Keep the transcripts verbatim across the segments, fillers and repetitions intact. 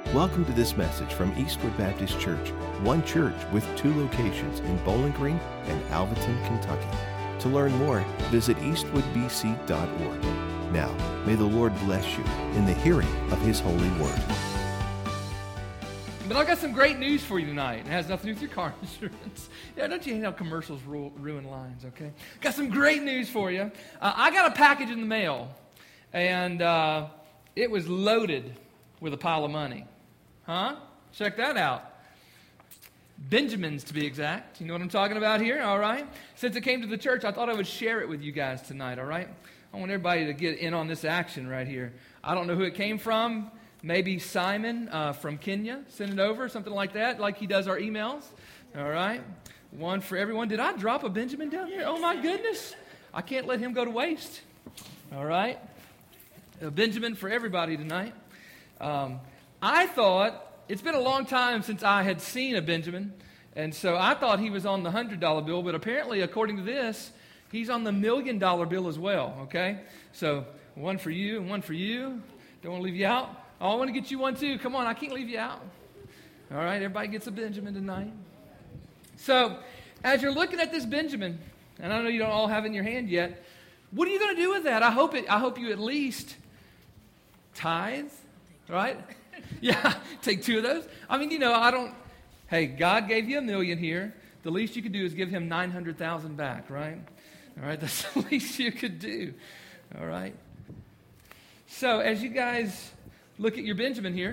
Welcome to this message from Eastwood Baptist Church, one church with two locations in Bowling Green and Alvaton, Kentucky. To learn more, visit eastwood b c dot org. Now, may the Lord bless you in the hearing of His holy word. But I've got some great news for you tonight. It has nothing to do with your car insurance. Yeah, don't you hate how commercials ru- ruin lines, okay? Got some great news for you. Uh, I got a package in the mail, and uh, it was loaded with a pile of money. Huh? Check that out. Benjamins, to be exact. You know what I'm talking about here, all right? Since it came to the church, I thought I would share it with you guys tonight, all right? I want everybody to get in on this action right here. I don't know who it came from. Maybe Simon uh, from Kenya sent it over, something like that, like he does our emails, all right? One for everyone. Did I drop a Benjamin down there? Oh, my goodness. I can't let him go to waste, all right? A Benjamin for everybody tonight. Um, I thought, it's been a long time since I had seen a Benjamin, and so I thought he was on the one hundred dollar bill, but apparently, according to this, he's on the million dollar bill as well, okay? So, one for you and one for you. Don't want to leave you out. Oh, I want to get you one too. Come on, I can't leave you out. All right, everybody gets a Benjamin tonight. So, as you're looking at this Benjamin, and I know you don't all have it in your hand yet, what are you going to do with that? I hope it. I hope you at least tithe, right? Yeah, take two of those. I mean, you know, I don't, hey, God gave you a million here. The least you could do is give him nine hundred thousand back, right? All right, that's the least you could do. All right. So, as you guys look at your Benjamin here,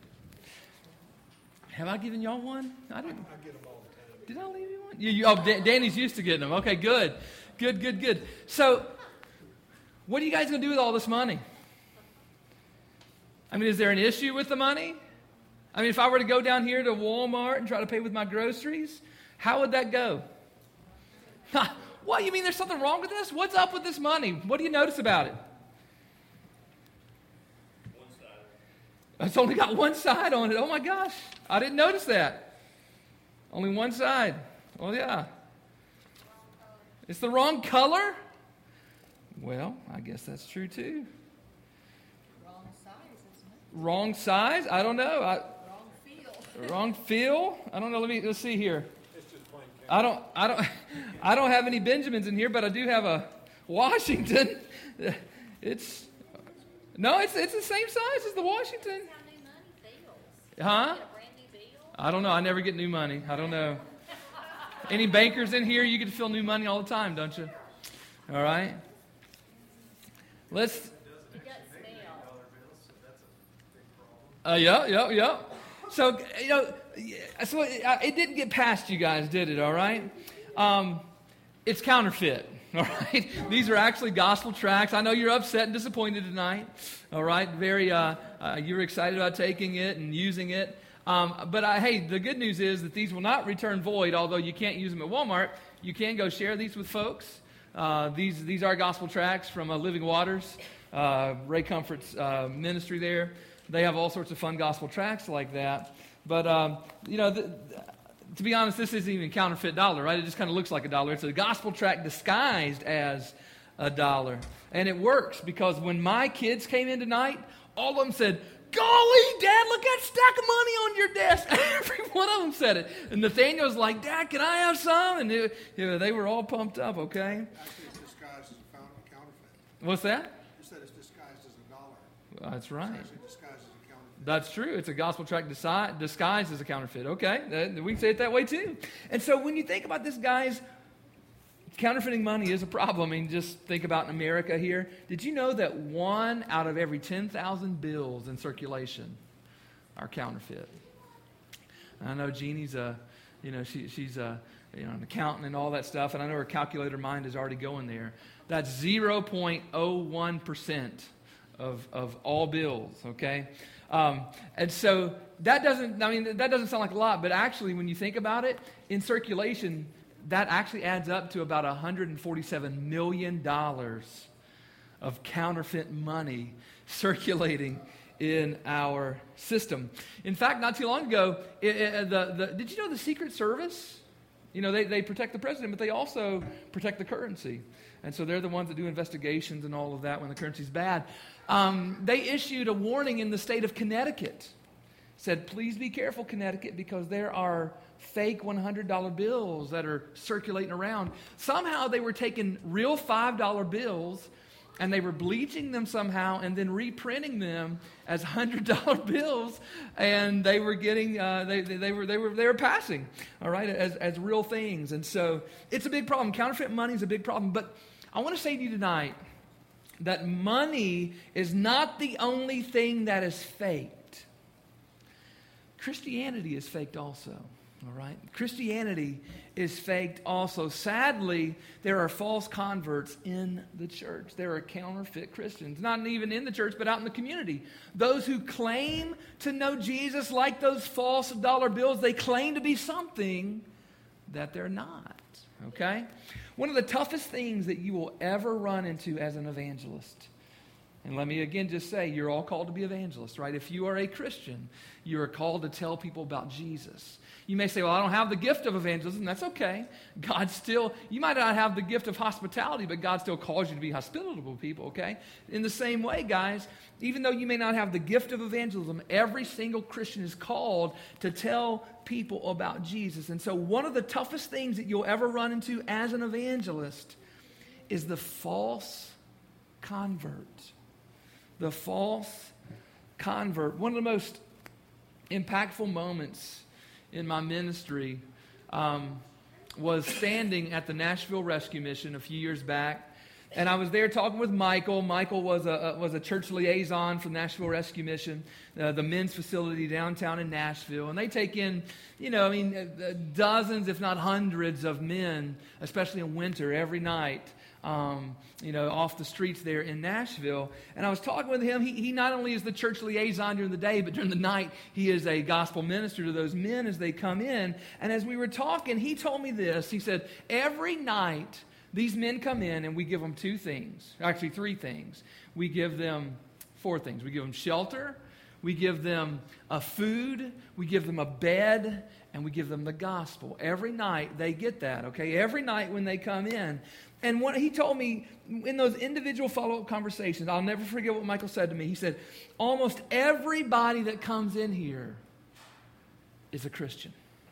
have I given y'all one? I didn't. I get them all the time. Did I leave you one? You, you, oh, Da- Danny's used to getting them. Okay, good. Good, good, good. So, what are you guys going to do with all this money? I mean, is there an issue with the money? I mean, if I were to go down here to Walmart and try to pay with my groceries, how would that go? What, you mean there's something wrong with this? What's up with this money? What do you notice about it? One side. It's only got one side on it. Oh, my gosh. I didn't notice that. Only one side. Well, yeah. It's the wrong color? Well, I guess that's true, too. Wrong size? I don't know. I, Wrong feel. wrong feel? I don't know. Let me let's see here. It's just plain I don't I don't I don't have any Benjamins in here, but I do have a Washington. It's no, it's it's the same size as the Washington. How new money feels. Huh? Get a brand new bill. I don't know. I never get new money. I don't know. Any bankers in here? You get to feel new money all the time, don't you? All right. Let's. It does smell. Uh, yeah, yeah, yeah. So, you know, so it, it didn't get past you guys, did it, all right? Um, it's counterfeit, all right? These are actually gospel tracts. I know you're upset and disappointed tonight, all right? Very, uh, uh, you were excited about taking it and using it. Um, but, I, hey, the good news is that these will not return void, although you can't use them at Walmart. You can go share these with folks. Uh, these, these are gospel tracts from uh, Living Waters, uh, Ray Comfort's uh, ministry there. They have all sorts of fun gospel tracts like that. But, um, you know, the, to be honest, this isn't even counterfeit dollar, right? It just kind of looks like a dollar. It's a gospel tract disguised as a dollar. And it works because when my kids came in tonight, all of them said, "Golly, Dad, look at that stack of money on your desk." Every one of them said it. And Nathaniel was like, "Dad, can I have some?" And it, you know, they were all pumped up, okay? Actually, it's disguised as a found- counterfeit. What's that? You said it's disguised as a dollar. That's right. It's actually disguised as a counterfeit. That's true. It's a gospel tract disi- disguised as a counterfeit. Okay, uh, we can say it that way too. And so when you think about this, guys, counterfeiting money is a problem. I mean, just think about in America here. Did you know that one out of every ten thousand bills in circulation are counterfeit? I know Jeannie's a, you know, she, she's a, you know, an accountant and all that stuff, and I know her calculator mind is already going there. That's zero point zero one percent of of all bills. Okay. Um, and so that doesn't, I mean, that doesn't sound like a lot, but actually when you think about it, in circulation, that actually adds up to about one hundred forty-seven million dollars of counterfeit money circulating in our system. In fact, not too long ago, it, it, the, the, did you know the Secret Service? You know, they, they protect the president, but they also protect the currency. And so they're the ones that do investigations and all of that when the currency's bad. Um, they issued a warning in the state of Connecticut said, please be careful, Connecticut, because there are fake one hundred dollar bills that are circulating around. Somehow they were taking real five dollar bills and they were bleaching them somehow and then reprinting them as one hundred dollar bills, and they were getting, uh, they, they, they, were, they, were, they were passing, all right, as, as real things. And so it's a big problem. Counterfeit money is a big problem. But I want to say to you tonight that money is not the only thing that is faked. Christianity is faked also. All right? Christianity is faked also. Sadly, there are false converts in the church. There are counterfeit Christians, not even in the church, but out in the community. Those who claim to know Jesus, like those false dollar bills, they claim to be something that they're not. Okay? One of the toughest things that you will ever run into as an evangelist, and let me again just say, you're all called to be evangelists, right? If you are a Christian, you are called to tell people about Jesus. You may say, well, I don't have the gift of evangelism. That's okay. God still, you might not have the gift of hospitality, but God still calls you to be hospitable to people, okay? In the same way, guys, even though you may not have the gift of evangelism, every single Christian is called to tell people about Jesus. And so one of the toughest things that you'll ever run into as an evangelist is the false convert. The false convert. One of the most impactful moments in my ministry um, was standing at the Nashville Rescue Mission a few years back. And I was there talking with Michael. Michael was a, a was a church liaison for Nashville Rescue Mission, uh, the men's facility downtown in Nashville. And they take in, you know, I mean, uh, dozens, if not hundreds of men, especially in winter, every night. Um, you know, off the streets there in Nashville. And I was talking with him. He, he not only is the church liaison during the day, but during the night, he is a gospel minister to those men as they come in. And as we were talking, he told me this. He said, every night, these men come in and we give them two things. Actually, three things. We give them four things. We give them shelter. We give them a food. We give them a bed. And we give them the gospel. Every night, they get that, okay? Every night when they come in. And what he told me in those individual follow-up conversations, I'll never forget what Michael said to me. He said, almost everybody that comes in here is a Christian.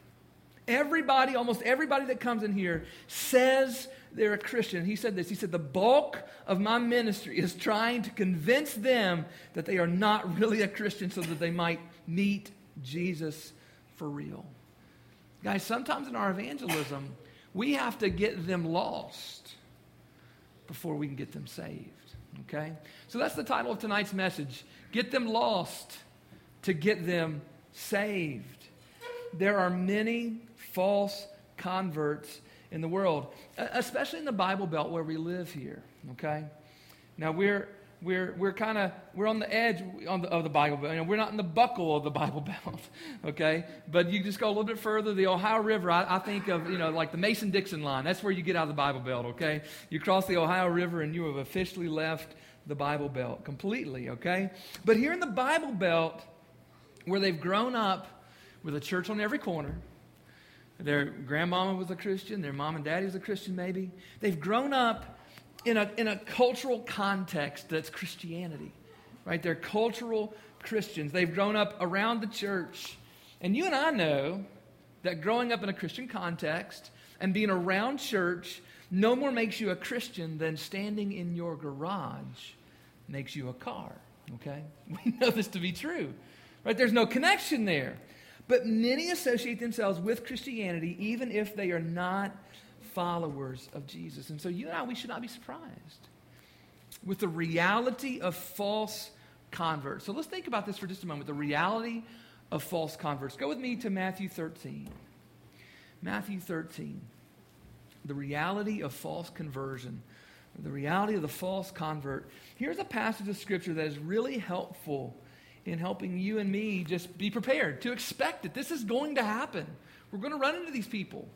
Everybody, almost everybody that comes in here says they're a Christian. He said this. He said, the bulk of my ministry is trying to convince them that they are not really a Christian so that they might meet Jesus for real. Guys, sometimes in our evangelism, we have to get them lost before we can get them saved, okay? So that's the title of tonight's message, Get Them Lost to Get Them Saved. There are many false converts in the world, especially in the Bible Belt where we live here, okay? Now, we're We're we're kind of we're on the edge on the, of the Bible Belt. You know, we're not in the buckle of the Bible Belt, okay? But you just go a little bit further, the Ohio River. I, I think of you know like the Mason-Dixon line. That's where you get out of the Bible Belt, okay? You cross the Ohio River and you have officially left the Bible Belt completely, okay? But here in the Bible Belt, where they've grown up with a church on every corner, their grandmama was a Christian, their mom and daddy was a Christian, maybe. They've grown up in a in a cultural context that's Christianity, right? They're cultural Christians. They've grown up around the church. And you and I know that growing up in a Christian context and being around church no more makes you a Christian than standing in your garage makes you a car, okay? We know this to be true, right? There's no connection there. But many associate themselves with Christianity even if they are not followers of Jesus. And so you and I, we should not be surprised with the reality of false converts. So let's think about this for just a moment, the reality of false converts. Go with me to Matthew thirteen. Matthew thirteen. The reality of false conversion. The reality of the false convert. Here's a passage of Scripture that is really helpful in helping you and me just be prepared to expect it. This is going to happen. We're going to run into these people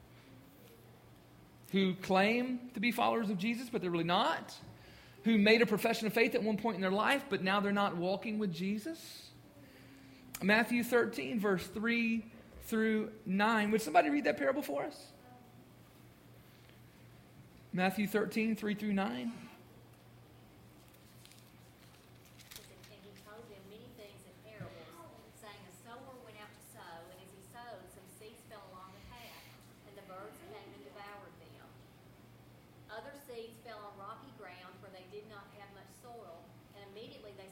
who claim to be followers of Jesus, but they're really not, who made a profession of faith at one point in their life, but now they're not walking with Jesus. Matthew thirteen, verse three through nine. Would somebody read that parable for us? Matthew thirteen, three through nine. And he told them many things in parables, saying, a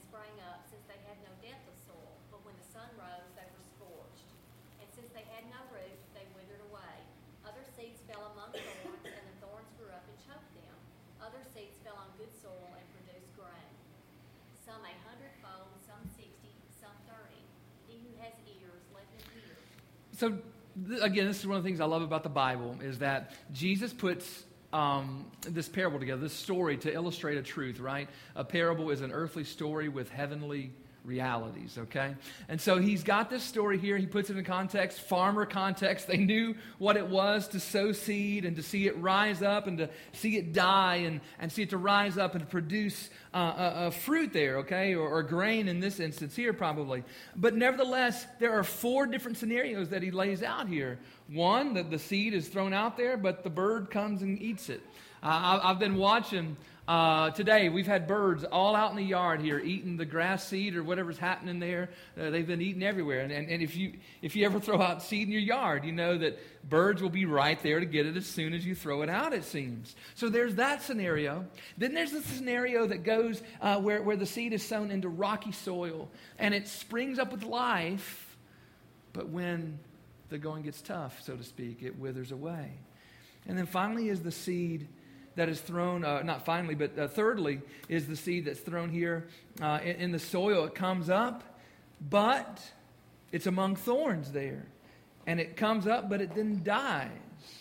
sprang up, since they had no depth of soil. But when the sun rose, they were scorched. And since they had no root, they withered away. Other seeds fell among thorns, and the thorns grew up and choked them. Other seeds fell on good soil and produced grain. Some a hundredfold, some sixty, some thirty. He who has ears, let him hear. So, th- again, this is one of the things I love about the Bible, is that Jesus puts um, this parable together, this story, to illustrate a truth, right? A parable is an earthly story with heavenly realities, okay? And so he's got this story here. He puts it in context, farmer context. They knew what it was to sow seed and to see it rise up and to see it die and, and see it to rise up and to produce uh, a, a fruit there, okay? Or, or grain in this instance here probably. But nevertheless, there are four different scenarios that he lays out here. One, that the seed is thrown out there, but the bird comes and eats it. Uh, I, I've been watching... Uh, today, we've had birds all out in the yard here eating the grass seed or whatever's happening there. Uh, they've been eating everywhere. And, and, and if you if you ever throw out seed in your yard, you know that birds will be right there to get it as soon as you throw it out, it seems. So there's that scenario. Then there's the scenario that goes uh, where, where the seed is sown into rocky soil and it springs up with life, but when the going gets tough, so to speak, it withers away. And then finally is the seed that is thrown, uh, not finally, but uh, thirdly, is the seed that's thrown here uh, in, in the soil. It comes up, but it's among thorns there. And it comes up, but it then dies.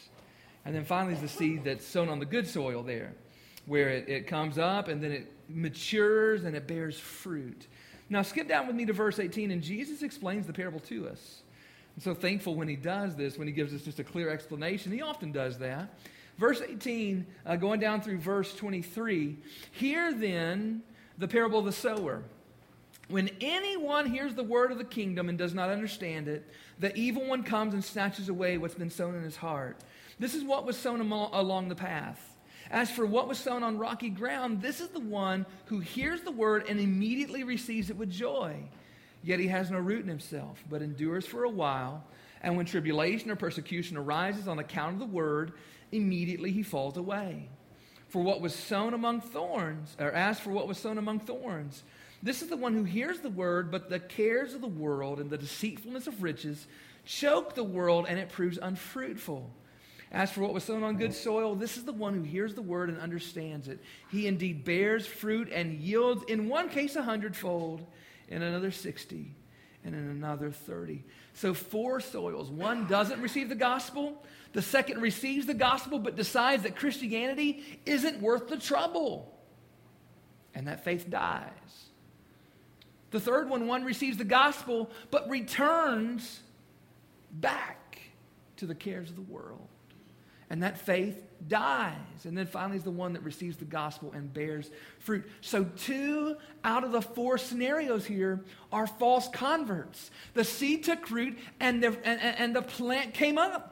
And then finally is the seed that's sown on the good soil there, where it, it comes up, and then it matures, and it bears fruit. Now, skip down with me to verse eighteen, and Jesus explains the parable to us. I'm so thankful when he does this, when he gives us just a clear explanation. He often does that. Verse eighteen, uh, going down through verse twenty-three, hear then the parable of the sower. When anyone hears the word of the kingdom and does not understand it, the evil one comes and snatches away what's been sown in his heart. This is what was sown amo- along the path. As for what was sown on rocky ground, this is the one who hears the word and immediately receives it with joy. Yet he has no root in himself, but endures for a while. And when tribulation or persecution arises on account of the word, immediately he falls away. For what was sown among thorns, or as for what was sown among thorns, this is the one who hears the word, but the cares of the world and the deceitfulness of riches choke the world, and it proves unfruitful. As for what was sown on good soil, this is the one who hears the word and understands it. He indeed bears fruit and yields, in one case a hundredfold, in another sixty, and in another thirty. So four soils. One doesn't receive the gospel. The second receives the gospel but decides that Christianity isn't worth the trouble. And that faith dies. The third one, one receives the gospel but returns back to the cares of the world. And that faith dies. And then finally is the one that receives the gospel and bears fruit. So two out of the four scenarios here are false converts. The seed took root and the, and, and the plant came up.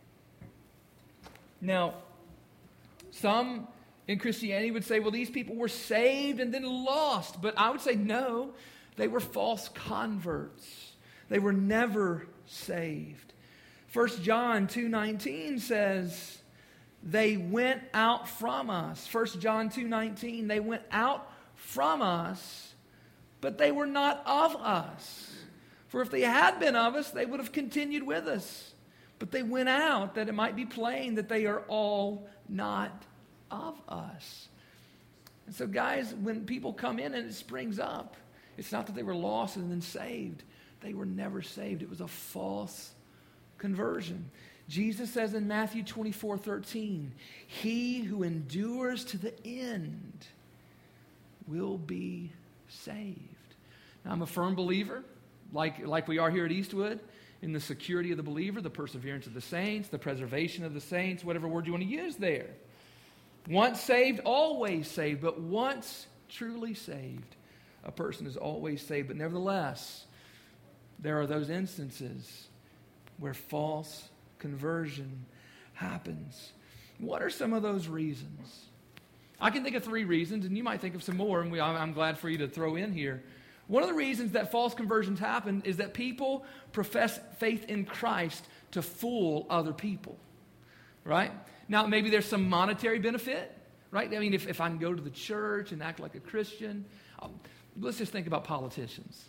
Now, some in Christianity would say, well, these people were saved and then lost. But I would say, no, they were false converts. They were never saved. First John two nineteen says, they went out from us. First John two nineteen, they went out from us, but they were not of us. For if they had been of us, they would have continued with us. But they went out that it might be plain that they are all not of us. And so, guys, when people come in and it springs up, it's not that they were lost and then saved. They were never saved. It was a false conversion. Jesus says in Matthew twenty-four thirteen, he who endures to the end will be saved. Now, I'm a firm believer, like, like we are here at Eastwood, in the security of the believer, the perseverance of the saints, the preservation of the saints, whatever word you want to use there. Once saved, always saved, but once truly saved, a person is always saved. But nevertheless, there are those instances where false conversion happens. What are some of those reasons? I can think of three reasons, and you might think of some more, and we, I'm glad for you to throw in here. One of the reasons that false conversions happen is that people profess faith in Christ to fool other people, right? Now, maybe there's some monetary benefit, right? I mean, if, if I can go to the church and act like a Christian, I'll, let's just think about politicians.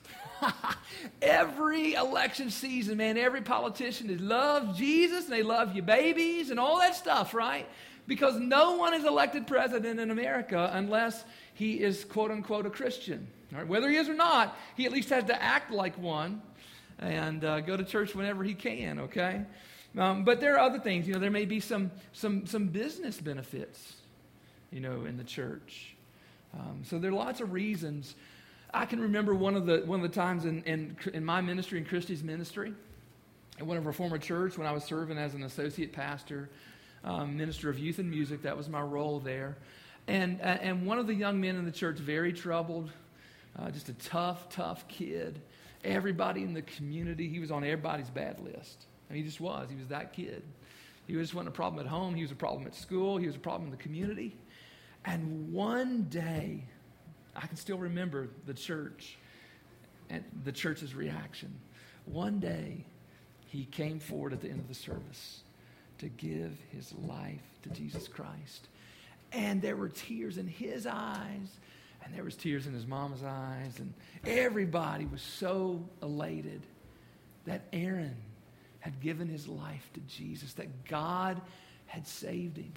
Every election season, man, every politician is loves Jesus and they love your babies and all that stuff, right? Because no one is elected president in America unless he is, quote unquote, a Christian. All right? Whether he is or not, he at least has to act like one and uh, go to church whenever he can, okay? Um, but there are other things. You know, there may be some some some business benefits, you know, in the church. Um, so there are lots of reasons. I can remember one of the one of the times in, in in my ministry, in Christy's ministry, at one of our former church, when I was serving as an associate pastor, um, minister of youth and music. That was my role there. And uh, and one of the young men in the church, very troubled, uh, just a tough, tough kid. Everybody in the community, he was on everybody's bad list. I mean, he just was. He was that kid. He just wasn't a problem at home. He was a problem at school. He was a problem in the community. And one day, I can still remember the church and the church's reaction. One day, he came forward at the end of the service to give his life to Jesus Christ. And there were tears in his eyes, and there was tears in his mama's eyes, and everybody was so elated that Aaron had given his life to Jesus, that God had saved him.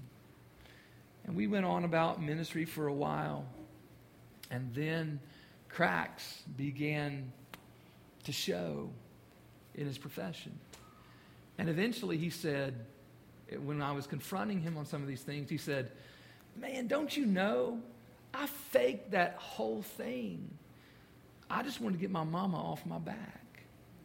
And we went on about ministry for a while. And then cracks began to show in his profession. And eventually he said, when I was confronting him on some of these things, he said, man, don't you know, I faked that whole thing. I just wanted to get my mama off my back.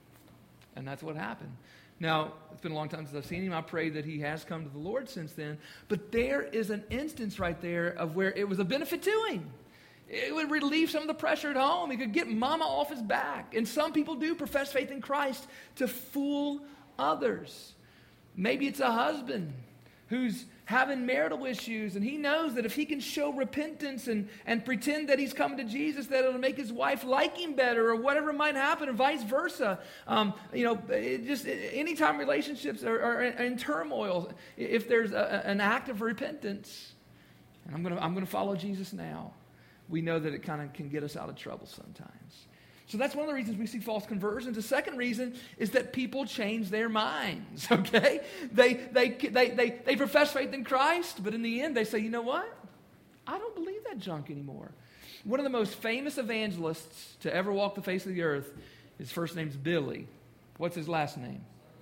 And that's what happened. Now, it's been a long time since I've seen him. I pray that he has come to the Lord since then. But there is an instance right there of where it was a benefit to him. It would relieve some of the pressure at home. He could get mama off his back. And some people do profess faith in Christ to fool others. Maybe it's a husband who's having marital issues, and he knows that if he can show repentance and, and pretend that he's coming to Jesus, that it'll make his wife like him better, or whatever might happen, or vice versa. Um, you know, it just it, anytime relationships are, are in turmoil, if there's a, an act of repentance, and I'm gonna I'm gonna follow Jesus now, we know that it kind of can get us out of trouble sometimes. So that's one of the reasons we see false conversions. The second reason is that people change their minds, okay? They, they, they, they, they profess faith in Christ, but in the end they say, you know what? I don't believe that junk anymore. One of the most famous evangelists to ever walk the face of the earth, his first name's Billy. What's his last name?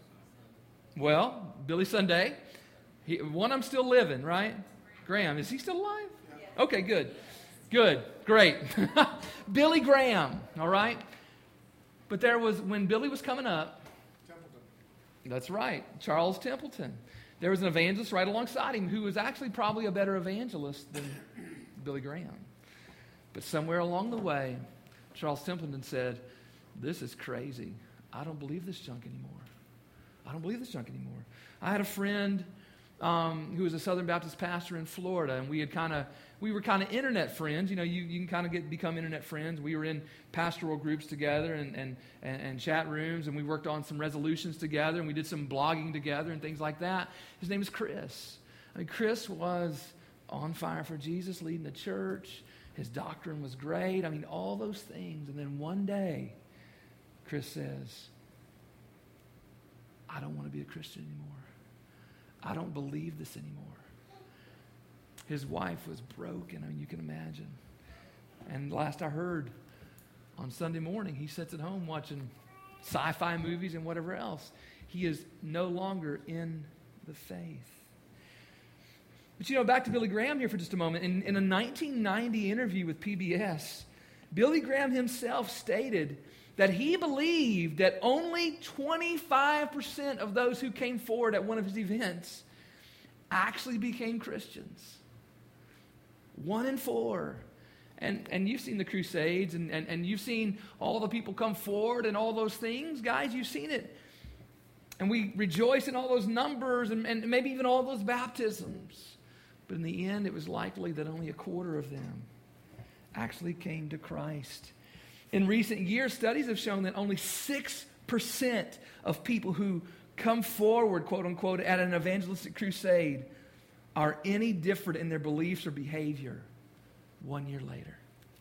Well, Billy Sunday. He, one of them still living, right? Graham. Is he still alive? Yeah. Okay, good. Good, great. Billy Graham, all right? But there was, when Billy was coming up, Templeton. That's right, Charles Templeton. There was an evangelist right alongside him who was actually probably a better evangelist than Billy Graham. But somewhere along the way, Charles Templeton said, this is crazy. I don't believe this junk anymore. I don't believe this junk anymore. I had a friend um, who was a Southern Baptist pastor in Florida, and we had kind of we were kind of internet friends. You know, you, you can kind of get become internet friends. We were in pastoral groups together and, and, and, and chat rooms, and we worked on some resolutions together, and we did some blogging together and things like that. His name is Chris. I mean, Chris was on fire for Jesus, leading the church. His doctrine was great. I mean, all those things. And then one day, Chris says, I don't want to be a Christian anymore. I don't believe this anymore. His wife was broken. I mean, you can imagine. And last I heard, on Sunday morning, he sits at home watching sci-fi movies and whatever else. He is no longer in the faith. But you know, back to Billy Graham here for just a moment. In, in a nineteen ninety interview with P B S, Billy Graham himself stated that he believed that only twenty-five percent of those who came forward at one of his events actually became Christians. One in four. And, and you've seen the Crusades, and, and, and you've seen all the people come forward and all those things. Guys, you've seen it. And we rejoice in all those numbers and, and maybe even all those baptisms. But in the end, it was likely that only a quarter of them actually came to Christ. In recent years, studies have shown that only six percent of people who come forward, quote unquote, at an evangelistic crusade are any different in their beliefs or behavior one year later.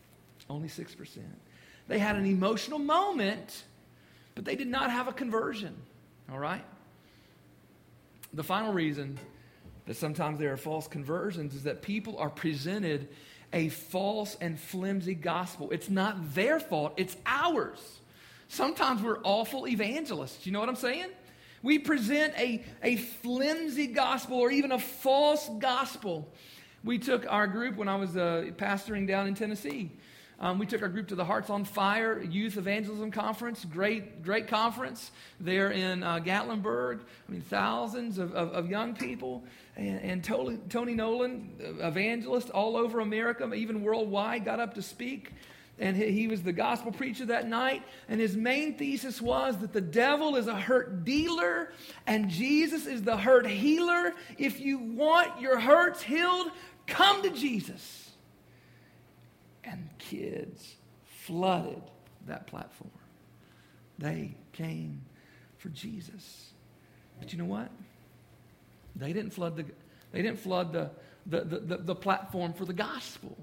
Only six percent. They had an emotional moment, but they did not have a conversion. All right? The final reason that sometimes there are false conversions is that people are presented a false and flimsy gospel. It's not their fault, it's ours. Sometimes we're awful evangelists. You know what I'm saying? We present a, a flimsy gospel or even a false gospel. We took our group when I was uh, pastoring down in Tennessee. Um, we took our group to the Hearts on Fire Youth Evangelism Conference. Great, great conference there in uh, Gatlinburg. I mean, thousands of, of, of young people. And, and Tony, Tony Nolan, evangelist all over America, even worldwide, got up to speak. And he, he was the gospel preacher that night. And his main thesis was that the devil is a hurt dealer and Jesus is the hurt healer. If you want your hurts healed, come to Jesus. And kids flooded that platform. They came for Jesus. But you know what? They didn't flood the they didn't flood the the, the, the, the platform for the gospel.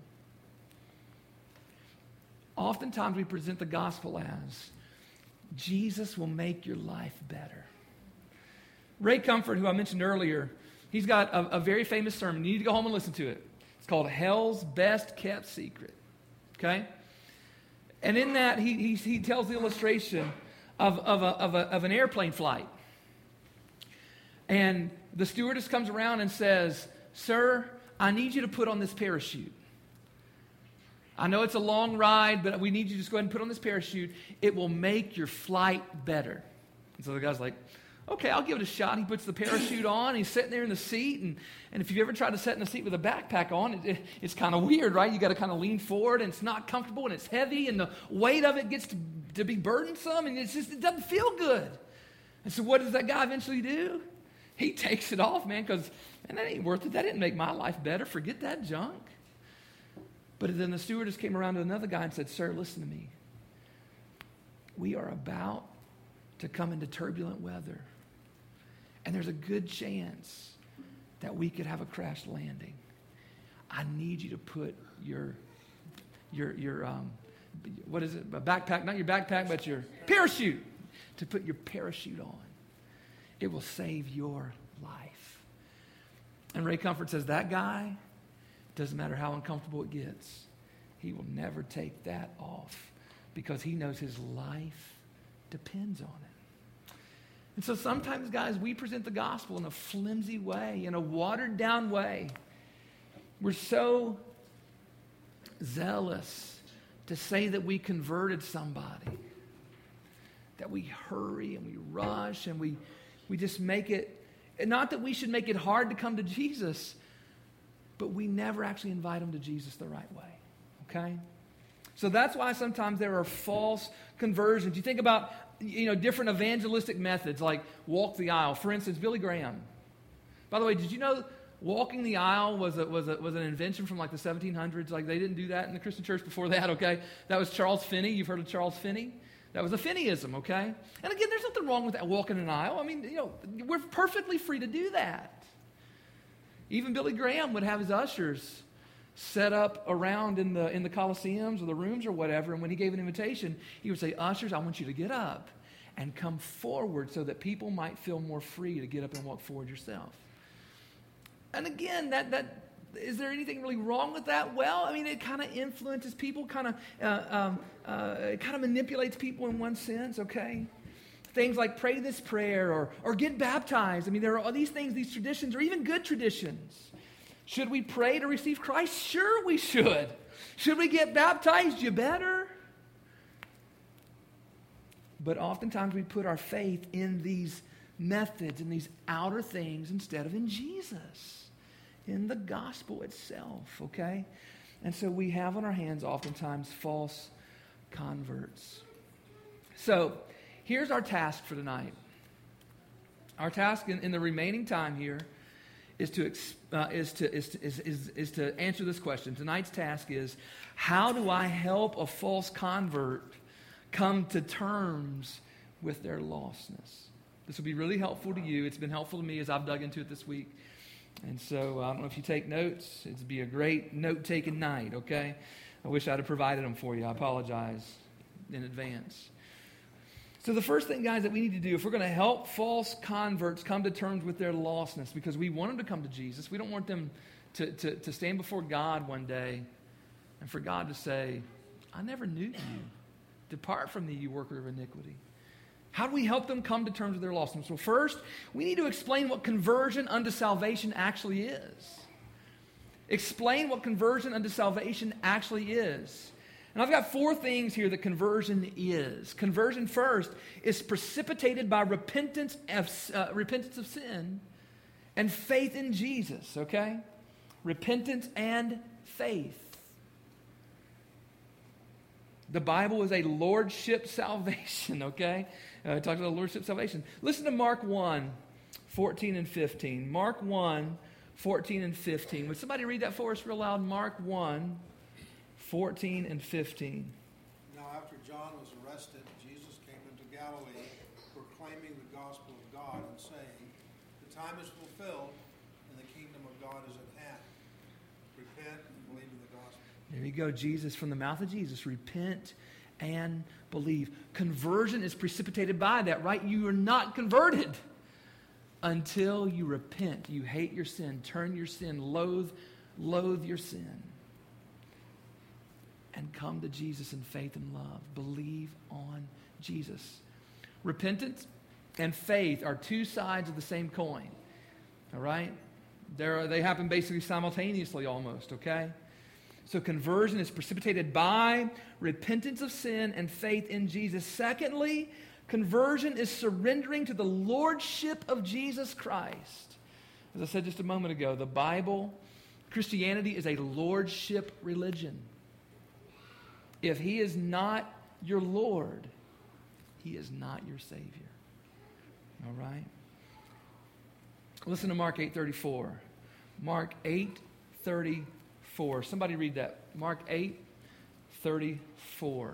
Oftentimes we present the gospel as Jesus will make your life better. Ray Comfort, who I mentioned earlier, he's got a, a very famous sermon. You need to go home and listen to it. It's called Hell's Best Kept Secret. Okay? And in that, he, he, he tells the illustration of, of, a, of, a, of an airplane flight. And the stewardess comes around and says, "Sir, I need you to put on this parachute. I know it's a long ride, but we need you to just go ahead and put on this parachute. It will make your flight better." And so the guy's like, "Okay, I'll give it a shot." He puts the parachute on. He's sitting there in the seat. And, and if you've ever tried to sit in a seat with a backpack on, it, it, it's kind of weird, right? You got to kind of lean forward, and it's not comfortable, and it's heavy, and the weight of it gets to, to be burdensome, and it's just, it doesn't feel good. And so what does that guy eventually do? He takes it off, man, because, man, that ain't worth it. That didn't make my life better. Forget that junk. But then the stewardess came around to another guy and said, "Sir, listen to me. We are about to come into turbulent weather. And there's a good chance that we could have a crash landing. I need you to put your, your, your, um, what is it, a backpack, not your backpack, but your parachute, to put your parachute on. It will save your life." And Ray Comfort says, that guy, doesn't matter how uncomfortable it gets, he will never take that off because he knows his life depends on it. And so sometimes, guys, we present the gospel in a flimsy way, in a watered-down way. We're so zealous to say that we converted somebody that we hurry and we rush and we, we just make it, not that we should make it hard to come to Jesus, but we never actually invite them to Jesus the right way, okay? So that's why sometimes there are false conversions. You think about, you know, different evangelistic methods like walk the aisle. For instance, Billy Graham. By the way, did you know walking the aisle was a, was a, was an invention from like the seventeen hundreds? Like they didn't do that in the Christian church before that, okay? That was Charles Finney. You've heard of Charles Finney? That was a Finneyism, okay? And again, there's nothing wrong with that, walking an aisle. I mean, you know, we're perfectly free to do that. Even Billy Graham would have his ushers set up around in the in the Colosseums or the rooms or whatever, and when he gave an invitation, he would say, "Ushers, I want you to get up and come forward so that people might feel more free to get up and walk forward yourself." And again, that that is there anything really wrong with that? Well, I mean, it kind of influences people, kind of uh, um, uh, it kind of manipulates people in one sense, okay? Things like pray this prayer or or get baptized. I mean, there are all these things, these traditions, or even good traditions. Should we pray to receive Christ? Sure we should. Should we get baptized? You better. But oftentimes we put our faith in these methods, in these outer things, instead of in Jesus, in the gospel itself, okay? And so we have on our hands oftentimes false converts. So here's our task for tonight. Our task in, in the remaining time here is to, uh, is, to, is, to, is, is, is to answer this question. Tonight's task is, how do I help a false convert come to terms with their lostness? This will be really helpful to you. It's been helpful to me as I've dug into it this week. And so I don't know if you take notes. It'd be a great note-taking night, okay? I wish I'd have provided them for you. I apologize in advance. So the first thing, guys, that we need to do, if we're going to help false converts come to terms with their lostness, because we want them to come to Jesus, we don't want them to, to, to stand before God one day and for God to say, I never knew you. Depart from me, you worker of iniquity. How do we help them come to terms with their lostness? Well, first, we need to explain what conversion unto salvation actually is. Explain what conversion unto salvation actually is. And I've got four things here that conversion is. Conversion, first, is precipitated by repentance of, uh, repentance of sin and faith in Jesus, okay? Repentance and faith. The Bible is a lordship salvation, okay? Uh, it talks about lordship salvation. Listen to Mark one, fourteen and fifteen. Mark one, fourteen and fifteen. Would somebody read that for us real loud? Mark one, fourteen and fifteen. Now after John was arrested, Jesus came into Galilee, proclaiming the gospel of God and saying, the time is fulfilled and the kingdom of God is at hand. Repent and believe in the gospel. There you go, Jesus, from the mouth of Jesus. Repent and believe. Conversion is precipitated by that, right? You are not converted until you repent. You hate your sin, turn your sin, loathe, loathe your sin. And come to Jesus in faith and love. Believe on Jesus. Repentance and faith are two sides of the same coin. All right? They're, they happen basically simultaneously almost, okay? So conversion is precipitated by repentance of sin and faith in Jesus. Secondly, conversion is surrendering to the lordship of Jesus Christ. As I said just a moment ago, the Bible, Christianity is a lordship religion. If he is not your Lord, he is not your Savior. All right? Listen to Mark eight thirty-four. Mark eight thirty-four. Somebody read that. Mark eight thirty-four.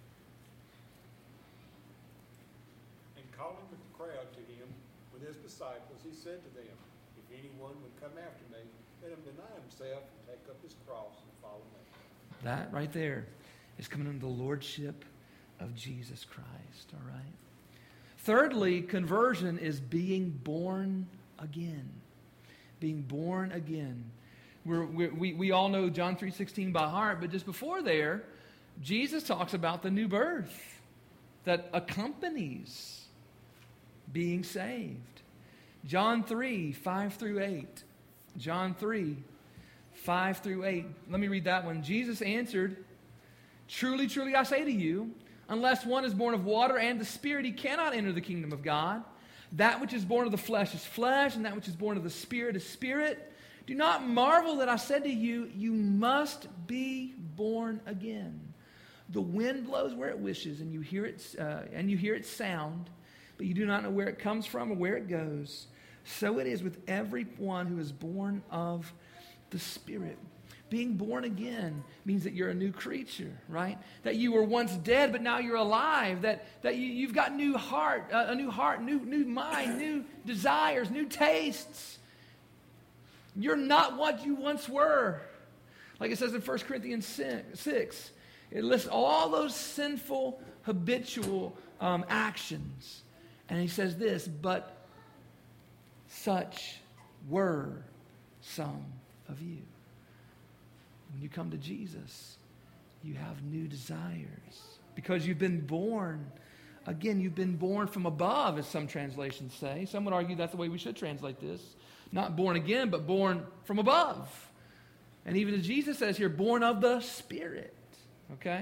And calling the crowd to him with his disciples, he said to them, if anyone would come after me, let him deny himself and take up his cross and follow me. That right there is coming under the lordship of Jesus Christ, all right? Thirdly, conversion is being born again. Being born again. We're, we're, we we all know John three sixteen by heart, but just before there, Jesus talks about the new birth that accompanies being saved. John three, five through eight. John three, five through eight. Let me read that one. Jesus answered, truly, truly, I say to you, unless one is born of water and the Spirit, he cannot enter the kingdom of God. That which is born of the flesh is flesh, and that which is born of the Spirit is spirit. Do not marvel that I said to you, you must be born again. The wind blows where it wishes, and you hear it, uh, and you hear its sound, but you do not know where it comes from or where it goes. So it is with everyone who is born of the Spirit. Being born again means that you're a new creature, right? That you were once dead, but now you're alive. That, that you, you've got new heart, uh, a new heart, new, new mind, new desires, new tastes. You're not what you once were. Like it says in First Corinthians six, it lists all those sinful, habitual um, actions. And he says this, but such were some of you. When you come to Jesus, you have new desires because you've been born. Again, you've been born from above, as some translations say. Some would argue that's the way we should translate this. Not born again, but born from above. And even as Jesus says here, born of the Spirit. Okay?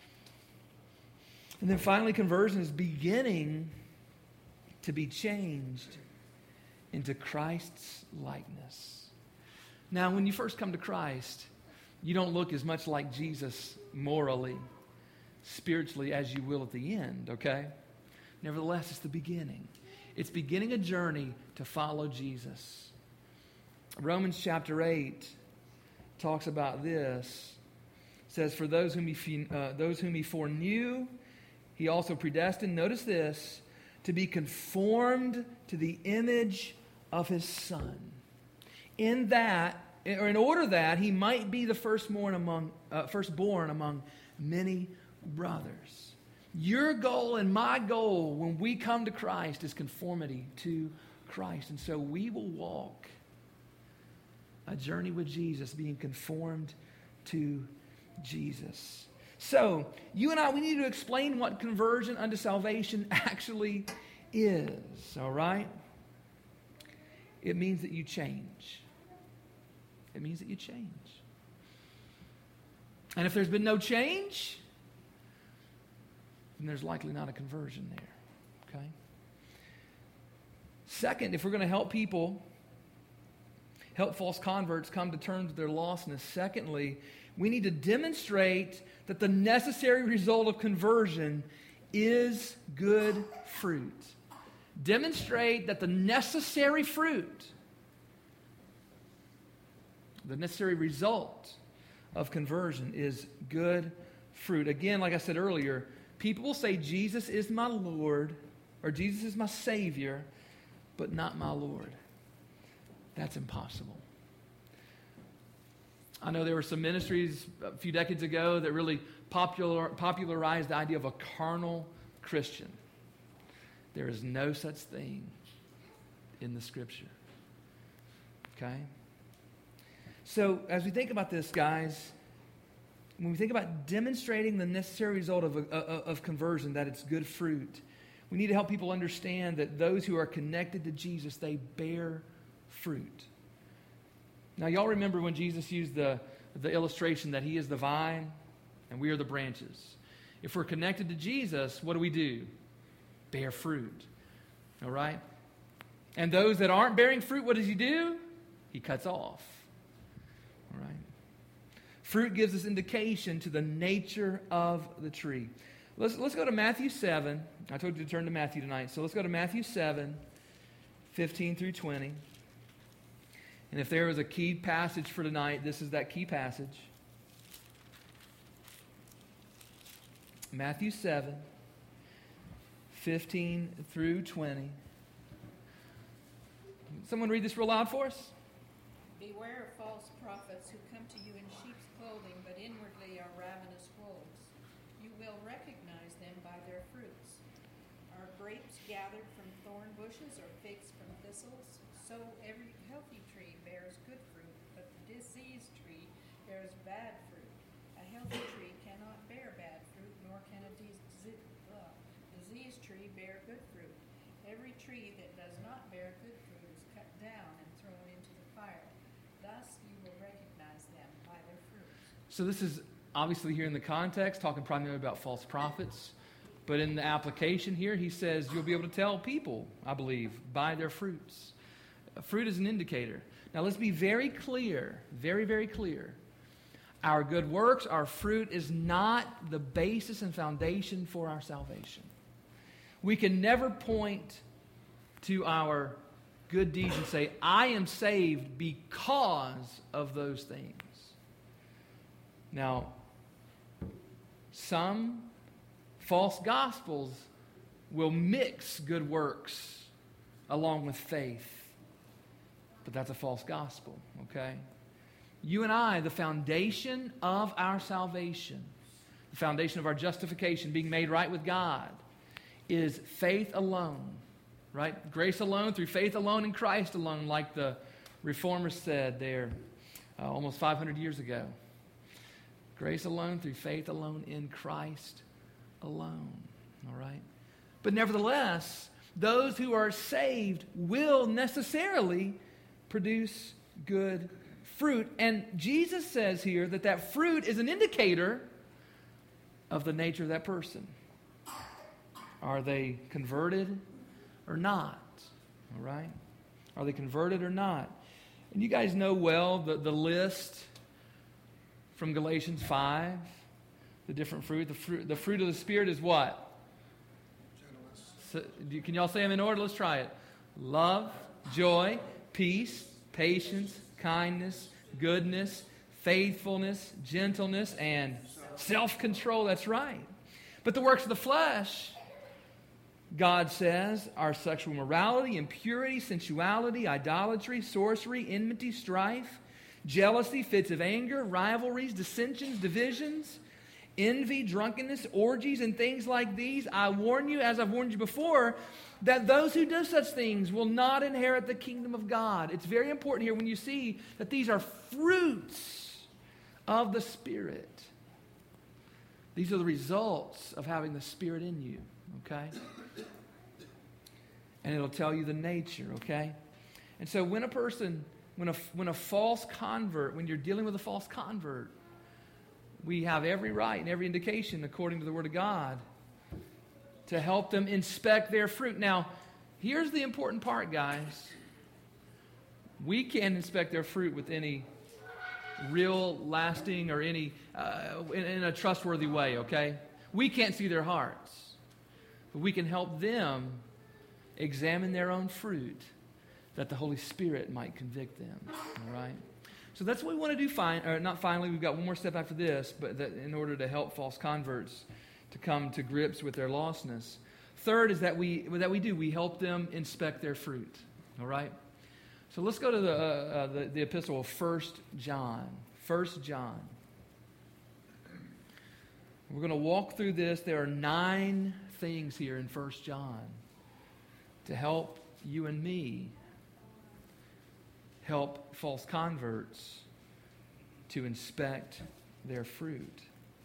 And then finally, conversion is beginning to be changed into Christ's likeness. Now, when you first come to Christ, you don't look as much like Jesus morally, spiritually, as you will at the end, okay? Nevertheless, it's the beginning. It's beginning a journey to follow Jesus. Romans chapter eight talks about this. It says, for those whom he, uh, those whom he foreknew, he also predestined, notice this, to be conformed to the image of his Son, in that or in order that he might be the firstborn among, uh, firstborn among many brothers. Your goal and my goal when we come to Christ is conformity to Christ. And so we will walk a journey with Jesus, being conformed to Jesus. So, you and I, we need to explain what conversion unto salvation actually is, all right? It means that you change. It means that you change. And if there's been no change, then there's likely not a conversion there, okay? Second, if we're going to help people, help false converts come to terms with their lostness, secondly, we need to demonstrate that the necessary result of conversion is good fruit. Demonstrate that the necessary fruit, the necessary result of conversion is good fruit. Again, like I said earlier, people will say Jesus is my Lord or Jesus is my Savior, but not my Lord. That's impossible. I know there were some ministries a few decades ago that really popular, popularized the idea of a carnal Christian. There is no such thing in the Scripture. Okay? So, as we think about this, guys, when we think about demonstrating the necessary result of, a, of conversion, that it's good fruit, we need to help people understand that those who are connected to Jesus, they bear fruit. Now, y'all remember when Jesus used the, the illustration that he is the vine and we are the branches. If we're connected to Jesus, what do we do? Bear fruit. All right? And those that aren't bearing fruit, what does he do? He cuts off. All right? Fruit gives us indication to the nature of the tree. Let's, let's go to Matthew seven. I told you to turn to Matthew tonight. So let's go to Matthew seven, fifteen through twenty. And if there was a key passage for tonight, this is that key passage. Matthew seven, fifteen through twenty. Someone read this real loud for us? Beware of false prophets who come to you in sheep's clothing, but inwardly are ravenous wolves. You will recognize them by their fruits. Are grapes gathered from thorn bushes or figs from thistles? So every healthy tree bears good fruit, but the diseased tree bears bad fruit. A healthy tree cannot bear bad fruit, nor can a diseased, uh, diseased tree bear good fruit. Every tree that does not bear good fruit is cut down and thrown into the fire. Thus you will recognize them by their fruits. So this is obviously here in the context, talking primarily about false prophets. But in the application here, he says you'll be able to tell people, I believe, by their fruits. Fruit is an indicator. Now let's be very clear, very, very clear. Our good works, our fruit is not the basis and foundation for our salvation. We can never point to our good deeds and say, I am saved because of those things. Now, some false gospels will mix good works along with faith. But that's a false gospel, okay? You and I, the foundation of our salvation, the foundation of our justification, being made right with God, is faith alone, right? Grace alone, through faith alone, in Christ alone, like the Reformers said there uh, almost five hundred years ago. Grace alone, through faith alone, in Christ alone, all right? But nevertheless, those who are saved will necessarily produce good fruit. And Jesus says here that that fruit is an indicator of the nature of that person. Are they converted or not? All right? Are they converted or not? And you guys know well the, the list from Galatians five, the different fruit. The fruit, the fruit of the Spirit is what? So, can y'all say them in order? Let's try it. Love, joy, peace, patience, kindness, goodness, faithfulness, gentleness, and self-control. That's right. But the works of the flesh, God says, are sexual morality, impurity, sensuality, idolatry, sorcery, enmity, strife, jealousy, fits of anger, rivalries, dissensions, divisions, envy, drunkenness, orgies, and things like these. I warn you, as I've warned you before, that those who do such things will not inherit the kingdom of God. It's very important here when you see that these are fruits of the Spirit. These are the results of having the Spirit in you, okay? And it'll tell you the nature, okay? And so when a person, when a, when a false convert, when you're dealing with a false convert, we have every right and every indication, according to the Word of God, to help them inspect their fruit. Now, here's the important part, guys. We can't inspect their fruit with any real, lasting, or any, uh, in, in a trustworthy way, okay? We can't see their hearts. But we can help them examine their own fruit, that the Holy Spirit might convict them, all right? So that's what we want to do, fine, or not finally, we've got one more step after this, but that in order to help false converts to come to grips with their lostness. Third is that we that we do, we help them inspect their fruit, all right? So let's go to the, uh, uh, the, the epistle of First John. First John. We're going to walk through this. There are nine things here in First John to help you and me help false converts to inspect their fruit.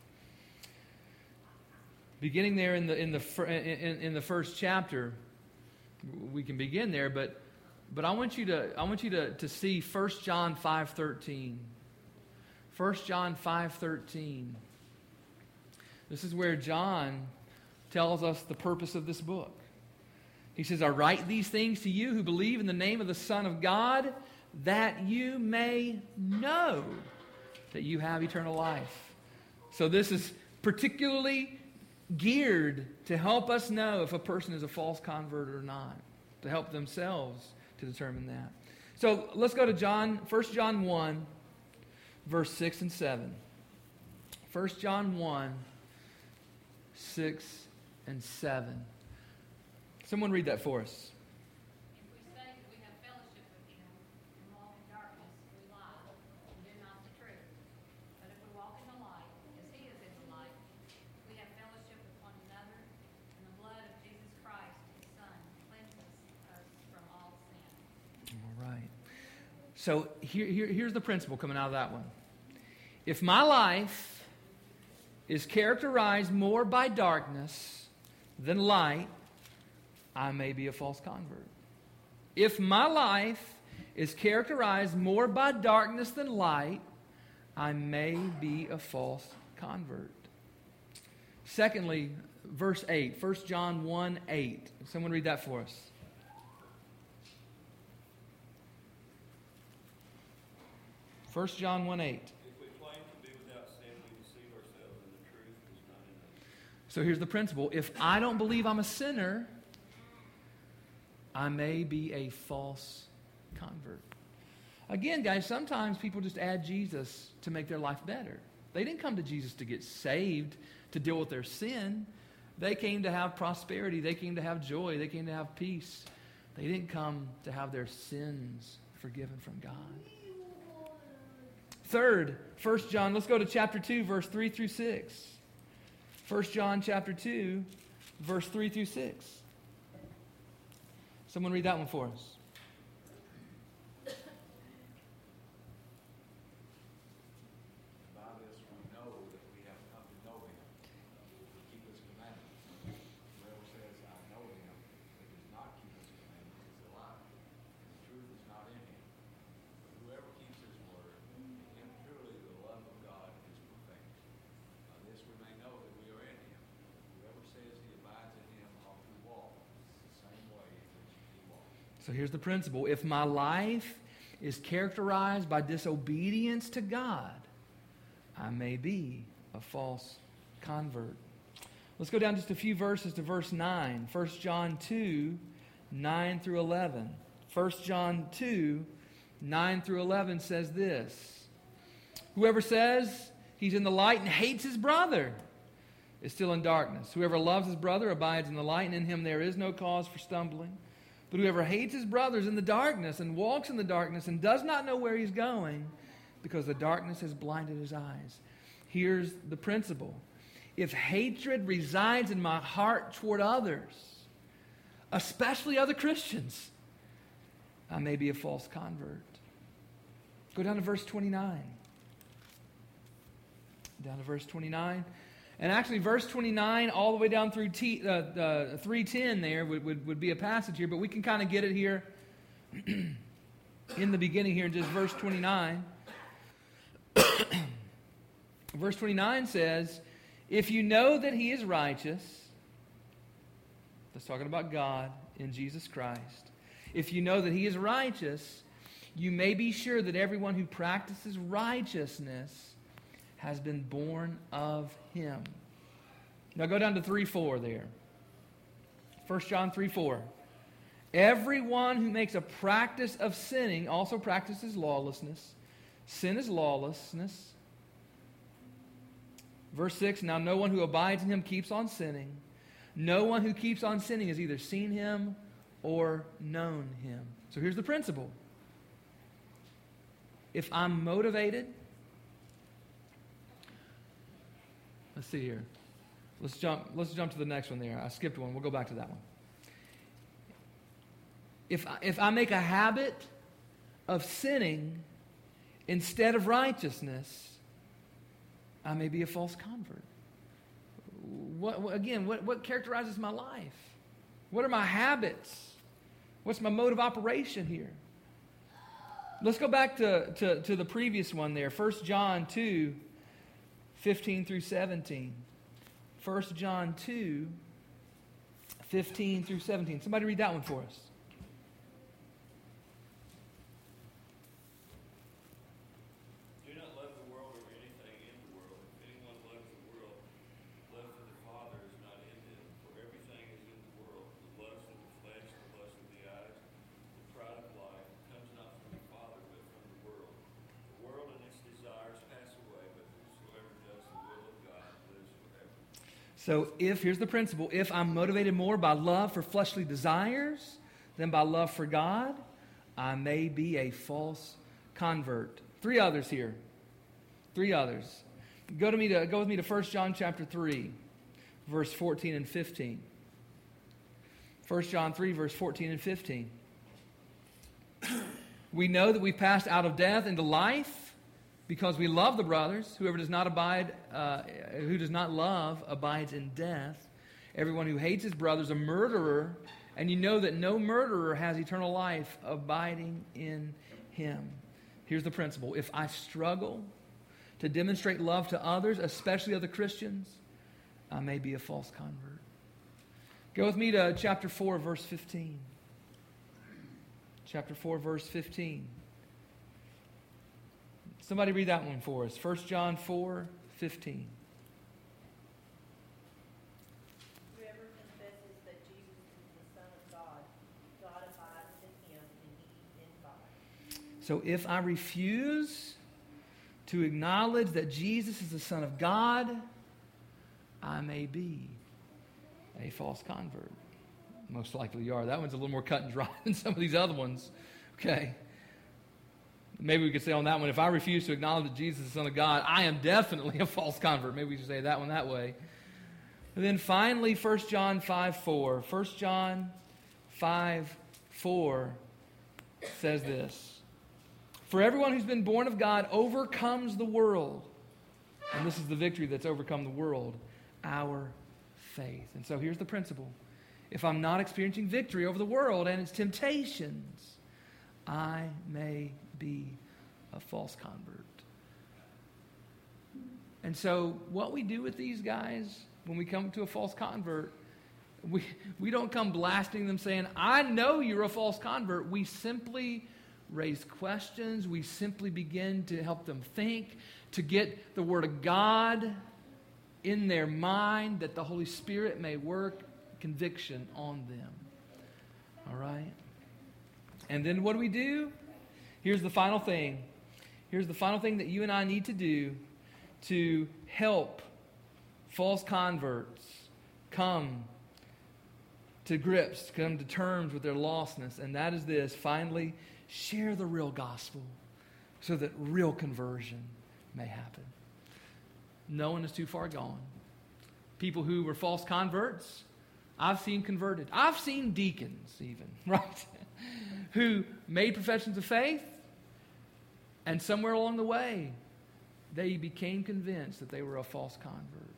Beginning there in the in the in, in the first chapter, we can begin there, but but I want you to I want you to, to see First John five thirteen. First John five thirteen. This is where John tells us the purpose of this book. He says, I write these things to you who believe in the name of the Son of God, that you may know that you have eternal life. So this is particularly geared to help us know if a person is a false convert or not, to help themselves to determine that. So let's go to John, First John one, verse six and seven. First John one, six and seven. Someone read that for us. If we say that we have fellowship with him and walk in darkness, we lie and do not the truth. But if we walk in the light, as he is in the light, we have fellowship with one another, and the blood of Jesus Christ, his Son, cleanses us from all sin. All right. So here, here, here's the principle coming out of that one. If my life is characterized more by darkness than light, I may be a false convert. If my life is characterized more by darkness than light, I may be a false convert. Secondly, verse eight, First John one eight. Someone read that for us. First John one eight. If we claim to be without sin, we deceive ourselves, and the truth is not in us. So here's the principle. If I don't believe I'm a sinner, I may be a false convert. Again, guys, sometimes people just add Jesus to make their life better. They didn't come to Jesus to get saved, to deal with their sin. They came to have prosperity. They came to have joy. They came to have peace. They didn't come to have their sins forgiven from God. Third, First John, let's go to chapter two, verse three through six. First John chapter two, verse three through six. Someone read that one for us. By this we know that we have come to know him, to keep his commandments. Whoever says, I know him, but does not keep his commandments is a liar, and the truth is not in him. But whoever keeps his word, in him truly the love of God is perfected. By this we may know that we are in him. Whoever says he abides in him ought to walk the same way in which he walked. So here's the principle. If my life is characterized by disobedience to God, I may be a false convert. Let's go down just a few verses to verse nine. First John two, nine through eleven. First John two, nine through eleven says this. Whoever says he's in the light and hates his brother is still in darkness. Whoever loves his brother abides in the light, and in him there is no cause for stumbling. But whoever hates his brother is in the darkness and walks in the darkness and does not know where he's going because the darkness has blinded his eyes. Here's the principle. If hatred resides in my heart toward others, especially other Christians, I may be a false convert. Go down to verse twenty-nine. Down to verse twenty-nine. And actually, verse twenty-nine all the way down through T, uh, uh, three ten there would, would, would be a passage here, but we can kind of get it here in the beginning here in just verse twenty-nine. Verse twenty-nine says, if you know that he is righteous, that's talking about God in Jesus Christ. If you know that he is righteous, you may be sure that everyone who practices righteousness has been born of him. Now go down to three four there. First John three four. Everyone who makes a practice of sinning also practices lawlessness. Sin is lawlessness. Verse six, now no one who abides in him keeps on sinning. No one who keeps on sinning has either seen him or known him. So here's the principle. If I'm motivated, let's see here. Let's jump, let's jump to the next one there. I skipped one. We'll go back to that one. If I, if I make a habit of sinning instead of righteousness, I may be a false convert. What, what, again, what, what characterizes my life? What are my habits? What's my mode of operation here? Let's go back to, to, to the previous one there, First John two, fifteen through seventeen. First John two, fifteen through seventeen. Somebody read that one for us. Do not love the world or anything in the world. If anyone loves the world, love for the Father is not in him. For everything is in the world, the lust of the flesh, the lust of the eyes, the pride of life, comes not from the Father, but from the world. The world and its desires pass away, but whosoever does the will of God lives forever. So if, here's the principle, if I'm motivated more by love for fleshly desires than by love for God, I may be a false convert. Three others here. Three others. Go to me to go with me to First John chapter three, verse fourteen and fifteen. First John three, verse fourteen and fifteen. We know that we've passed out of death into life because we love the brothers. Whoever does not abide, uh, who does not love, abides in death. Everyone who hates his brother is a murderer, and you know that no murderer has eternal life abiding in him. Here's the principle. If I struggle to demonstrate love to others, especially other Christians, I may be a false convert. Go with me to chapter four, verse fifteen. Chapter four, verse fifteen. Somebody read that one for us. First John four, fifteen. Whoever confesses that Jesus is the Son of God, God abides in him, and he in God. So if I refuse to acknowledge that Jesus is the Son of God, I may be a false convert. Most likely you are. That one's a little more cut and dry than some of these other ones. Okay. Maybe we could say on that one, if I refuse to acknowledge that Jesus is the Son of God, I am definitely a false convert. Maybe we should say that one that way. And then finally, First John five four. First John five four says this. For everyone who's been born of God overcomes the world. And this is the victory that's overcome the world, our faith. And so here's the principle. If I'm not experiencing victory over the world and its temptations, I may be a false convert. And so what we do with these guys when we come to a false convert, we, we don't come blasting them saying, I know you're a false convert. We simply raise questions. We simply begin to help them think, to get the Word of God in their mind, that the Holy Spirit may work conviction on them. All right? And then what do we do? Here's the final thing. Here's the final thing that you and I need to do to help false converts come to grips, come to terms with their lostness. And that is this. Finally, share the real gospel. so that real conversion may happen. No one is too far gone. People who were false converts, I've seen converted. I've seen deacons even, right, who made professions of faith, and somewhere along the way, they became convinced that they were a false convert.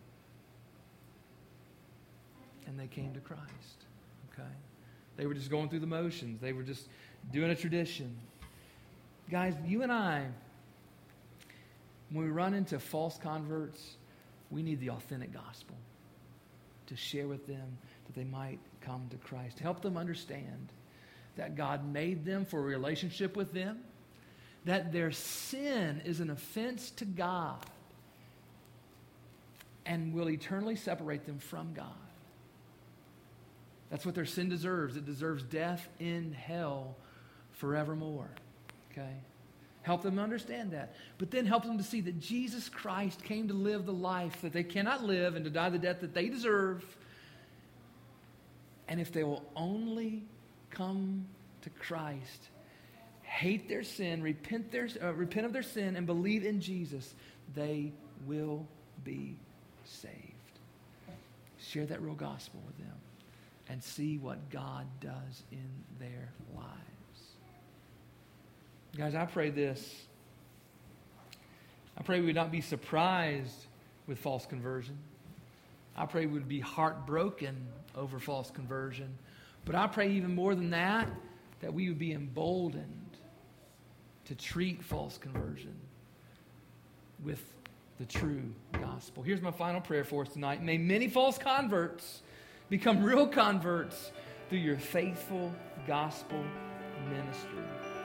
And they came to Christ, okay? They were just going through the motions. They were just doing a tradition. Guys, you and I, when we run into false converts, we need the authentic gospel to share with them that they might come to Christ. To help them understand that God made them for a relationship with them, that their sin is an offense to God and will eternally separate them from God. That's what their sin deserves. It deserves death in hell forevermore. Okay? Help them understand that. But then help them to see that Jesus Christ came to live the life that they cannot live and to die the death that they deserve. And if they will only come to Christ, hate their sin, repent, their, uh, repent of their sin, and believe in Jesus, they will be saved. Share that real gospel with them and see what God does in their lives. Guys, I pray this. I pray we would not be surprised with false conversion. I pray we would be heartbroken over false conversion. But I pray even more than that, that we would be emboldened to treat false conversion with the true gospel. Here's my final prayer for us tonight. May many false converts become real converts through your faithful gospel ministry.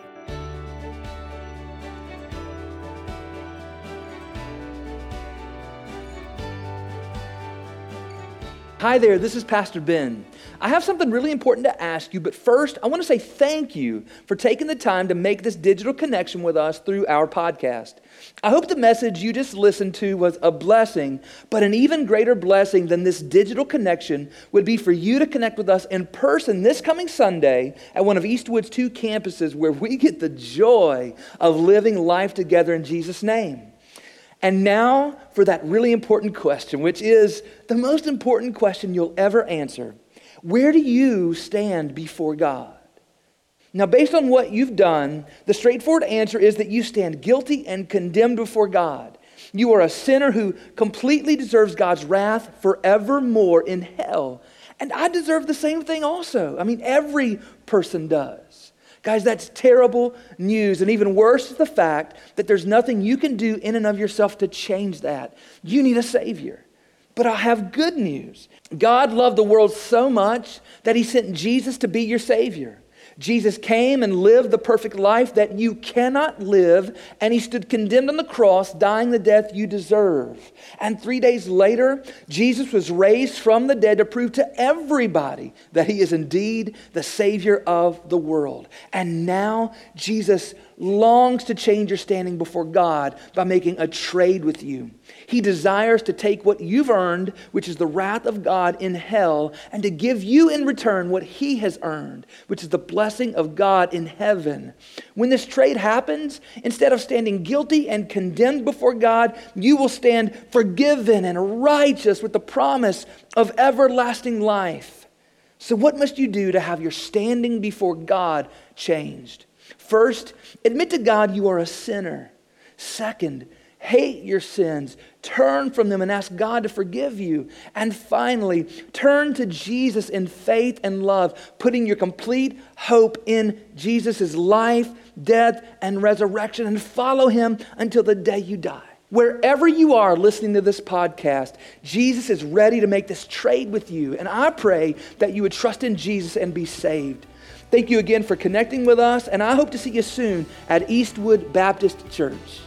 Hi there, this is Pastor Ben. I have something really important to ask you, but first, I want to say thank you for taking the time to make this digital connection with us through our podcast. I hope the message you just listened to was a blessing, but an even greater blessing than this digital connection would be for you to connect with us in person this coming Sunday at one of Eastwood's two campuses where we get the joy of living life together in Jesus' name. And now for that really important question, which is the most important question you'll ever answer. Where do you stand before God? Now, based on what you've done, the straightforward answer is that you stand guilty and condemned before God. You are a sinner who completely deserves God's wrath forevermore in hell. And I deserve the same thing also. I mean, every person does. Guys, that's terrible news. And even worse is the fact that there's nothing you can do in and of yourself to change that. You need a Savior. But I have good news. God loved the world so much that He sent Jesus to be your Savior. Jesus came and lived the perfect life that you cannot live, and He stood condemned on the cross, dying the death you deserve. And three days later, Jesus was raised from the dead to prove to everybody that He is indeed the Savior of the world. And now Jesus longs to change your standing before God by making a trade with you. He desires to take what you've earned, which is the wrath of God in hell, and to give you in return what He has earned, which is the blessing of God in heaven. When this trade happens, instead of standing guilty and condemned before God, you will stand forgiven and righteous with the promise of everlasting life. So what must you do to have your standing before God changed? First, admit to God you are a sinner. Second, hate your sins, turn from them and ask God to forgive you. And finally, turn to Jesus in faith and love, putting your complete hope in Jesus' life, death, and resurrection, and follow Him until the day you die. Wherever you are listening to this podcast, Jesus is ready to make this trade with you. And I pray that you would trust in Jesus and be saved. Thank you again for connecting with us, and I hope to see you soon at Eastwood Baptist Church.